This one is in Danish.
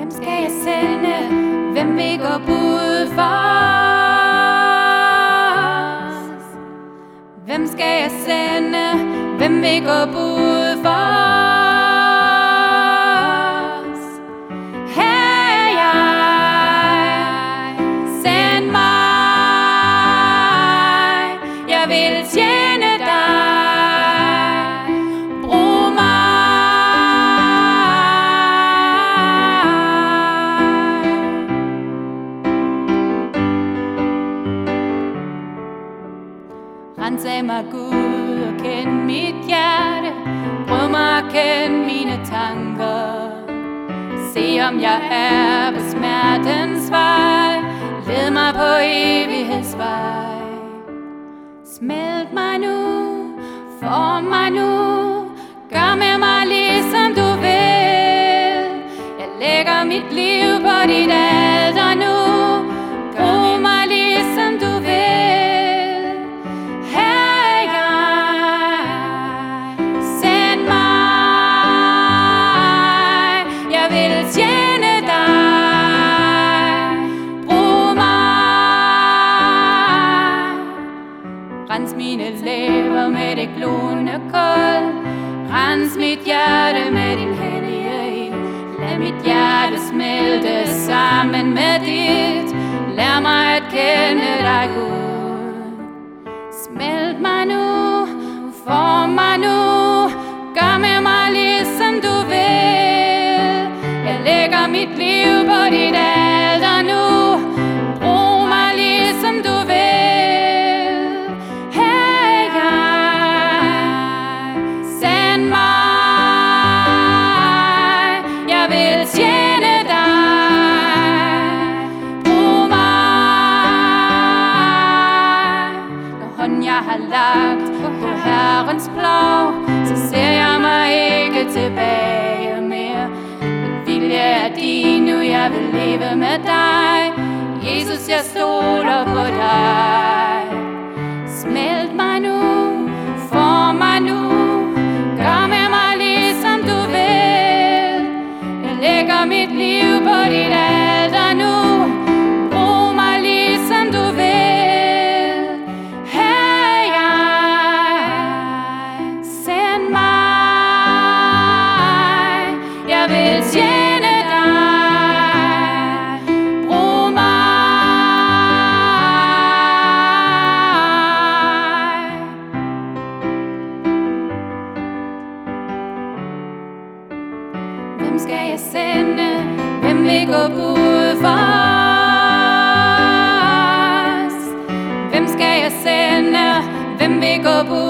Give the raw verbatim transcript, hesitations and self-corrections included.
Hvem skal jeg sende? Hvem vil gå bud for os? Hvem skal jeg sende? Hvem vil gå bud for os? Her er jeg, send mig. Jeg vil tjene dig, brug mig. Rens af mig, Gud, og kend mit hjerte. Prøv mig at kende mine tanker. Se om jeg er på smertens vej. Led mig på evighedsvej. Smelt mig nu, form mig nu. Gør med mig ligesom du vil. Jeg lægger mit liv på dit alter nu. Brug mig ligesom du vil. Rens mine læber med det glående kul. Rens mit hjerte med din hellige ild. Lad mit hjerte smelte sammen med dit. Lær mig at kende dig, Gud. Smelt mig nu, form mig nu. Gør med mig ligesom du vil. Jeg lægger mit liv på dit alter nu. Brug mig ligesom du vil. Jeg har lagt på Herrens plov, så ser jeg mig ikke tilbage mere. Min vilje er din, nu jeg vil leve med dig. Jesus, jeg stoler på dig. Smelt mig nu, form mig nu. Gør med mig ligesom du vil. Jeg lægger mit liv på dit alter nu. Brug mig ligesom du vil. Hvem skal jeg sende? Hvem vil gå bud for os? Hvem skal jeg sende? Hvem vil gå bud